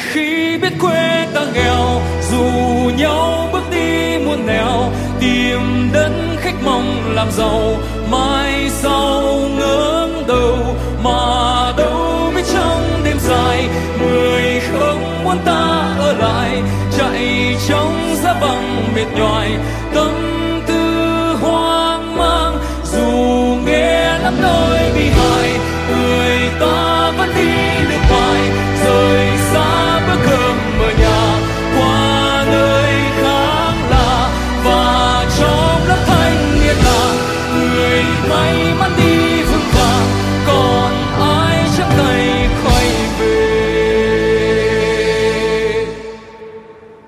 khi biết quê ta nghèo, dù nhau bước đi muôn nẻo, tìm đất khách mong làm giàu. Mai sau ngẩng đầu mà đâu biết trong đêm dài, người không muốn ta ở lại, chạy trong giá băng mệt nhoài. Tâm tư hoang mang dù nghe lắm nỗi bi hài, người ta vẫn đi nước ngoài, rời xa bữa cơm ở nhà, qua nơi khác lạ và trong lớp thanh niên là người may mắn